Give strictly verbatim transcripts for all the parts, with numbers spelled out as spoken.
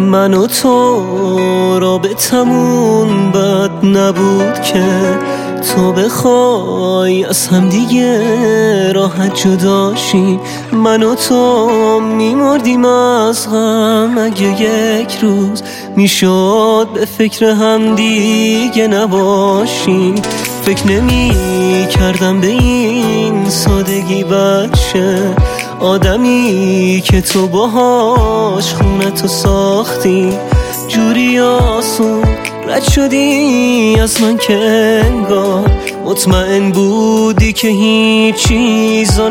من و تو رابطمون بد نبود که تو بخوای از هم دیگه راحت جداشی. من و تو میمردیم از غم اگه یک روز میشد به فکر هم دیگه نباشیم. فکر نمی کردم به این سادگی بچه آدمی که تو باهاش خونتو ساختی جوری آسون رد شدی از من که انگار مطمئن بودی که هیچ چیزو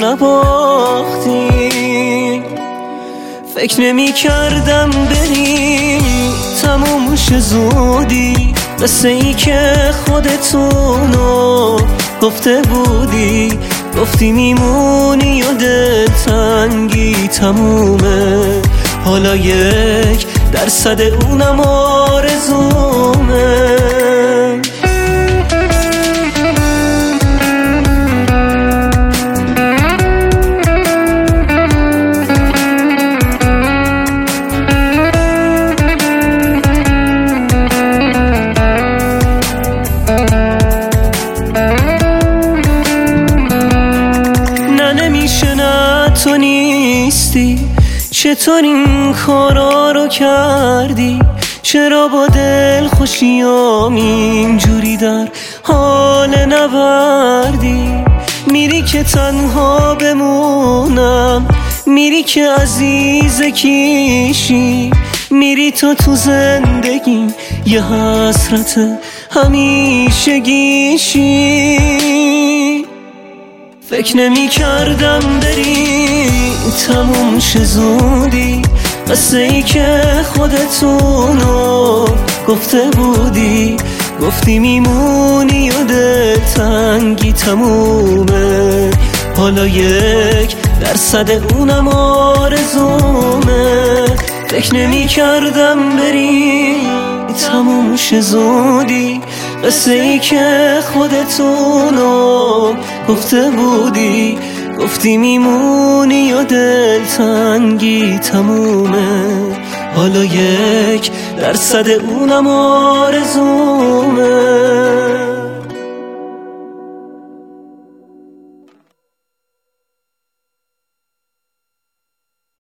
نباختی. فکر نمی کردم بری تموم شه زودی، مثل ای که خودتونو گفته بودی. گفتی میمونی و دلتنگی تمومه، حالا یک درصد اونم آرزومه. تو نیستی چطور این کارا رو کردی؟ چرا با دل خوشیام اینجوری در حال نبردی؟ میری که تنها بمونم، میری که عزیز کیشی، میری تو تو زندگی یه حسرت همیشگیشی. فکر نمی کردم بری تموم شه زودی، مثل ای که خودتونو گفته بودی. گفتی میمونی و دلتنگی تمومه، حالا یک درصد اونم آرزومه. فکر نمی کردم بری تموم شه زودی، مثل ای که خودتونو گفته بودی. گفتی میمونی و دلتنگی تمومه، حالا یک درصد اونم آرزومه.